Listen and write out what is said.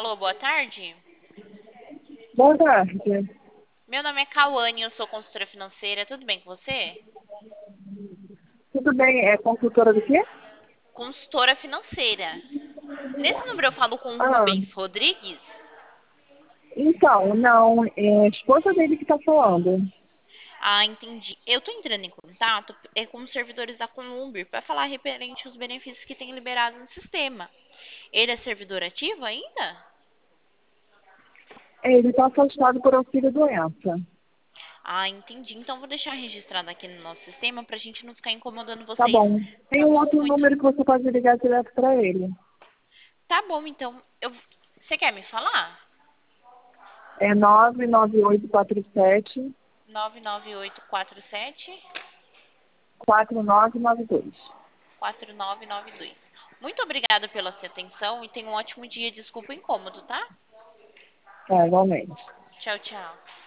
Alô, boa tarde. Boa tarde. Meu nome é Cauane, eu sou consultora financeira. Tudo bem com você? Tudo bem? É consultora do quê? Consultora financeira. Nesse número eu falo com o Ah, Rubens Rodrigues. então, não, é a esposa dele que está falando. Ah, entendi. Eu tô entrando em contato com os servidores da Conlumbir para falar referente aos benefícios que tem liberado no sistema. Ele é servidor ativo ainda? Ele está afastado por auxílio-doença. Ah, entendi. Então vou deixar registrado aqui no nosso sistema para a gente não ficar incomodando Tá vocês. bom. Tem Tá um bom? outro Muito. número que você pode ligar direto para ele. Tá bom, então. Você quer me falar? É 99847 99847 4992. 4992. Muito obrigada pela sua atenção e tenha um ótimo dia. Desculpa o incômodo, tá? Tá, igualmente. Tchau, tchau.